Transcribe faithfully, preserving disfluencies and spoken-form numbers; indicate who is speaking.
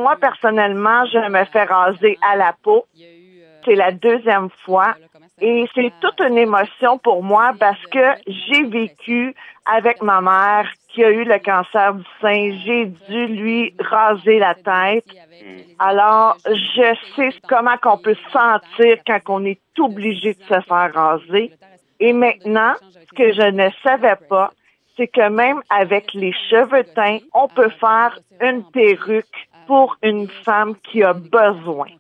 Speaker 1: moi, personnellement, je me fais raser à la peau. C'est la deuxième fois. Et c'est toute une émotion pour moi parce que j'ai vécu avec ma mère qui a eu le cancer du sein. J'ai dû lui raser la tête. Alors, je sais comment qu'on peut se sentir quand on est obligé de se faire raser. Et maintenant, ce que je ne savais pas, c'est que même avec les cheveux teints, on peut faire une perruque pour une femme qui a besoin.